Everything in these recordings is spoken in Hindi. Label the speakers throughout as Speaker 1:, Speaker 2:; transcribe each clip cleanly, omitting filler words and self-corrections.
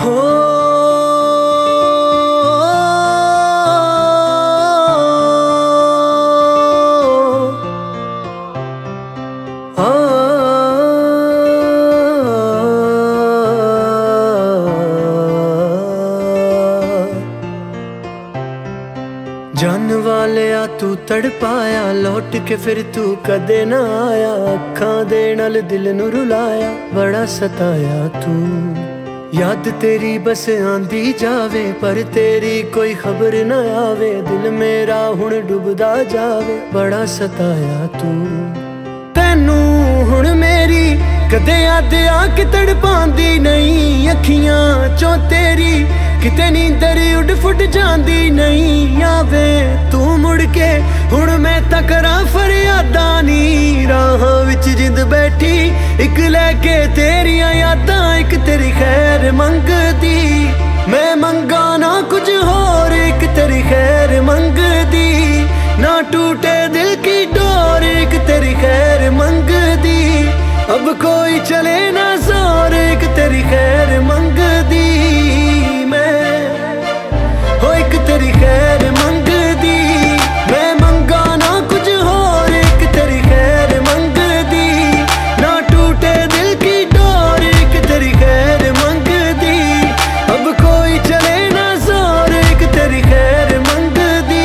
Speaker 1: हो जान वालिया तू तड़पाया, लौट के फिर तू कदे ना आया। अखां दे नाल दिल नू रुलाया, बड़ा सताया तू। याद तेरी बस आंदी जावे, पर तेरी कोई खबर ना आवे। दिल मेरा हुण डुबदा जावे, बड़ा सताया तू। तैनू हुण मेरी कदे याद आके तड़पांदी नहीं। अखियां चों तेरी किते नींदर उड़ फुट जांदी नहीं। आवे तू मुड़ के हुण मैं तां करां फरियादां नी। राहां विच जिंद बैठी इक लैके तेरियां यादां, इक तेरी खैर मंगदी। मैं मंगा ना कुछ होर, इक तेरी खैर मंगदी। ना टूटे दिल की डोर, एक तेरी खैर मंगदी। अब कोई चले ना जोर, एक तेरी खैर मंगदी। एक तेरी खैर मंगदी। मैं मंगा ना कुछ होर, एक तेरी खैर मंगदी। ना टूटे दिल की डोर, एक तेरी खैर मंगदी। अब कोई चले ना जोर, एक तेरी खैर मंगदी।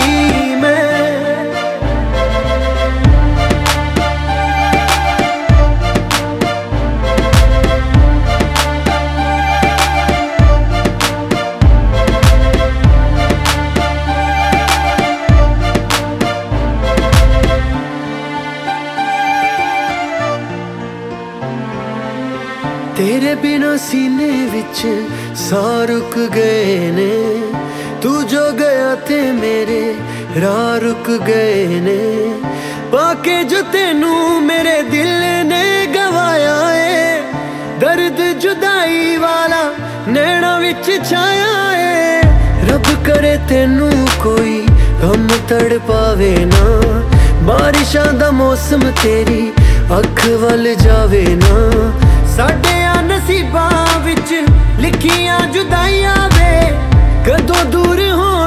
Speaker 1: तेरे बिना सीने विच सा रुक गए ने। तू जो गया थे मेरे राह रुक गए ने। पाके जो तेनू मेरे दिल ने गवाया है। दर्द जुदाई वाला नैना विच छाया है। रब करे तेनू कोई गम तड़ पावे ना। बारिशां दा मौसम तेरी अख वल जावे ना। साडे नसीबां विच लिखियां जुदाइयां वे, कदों दूर होण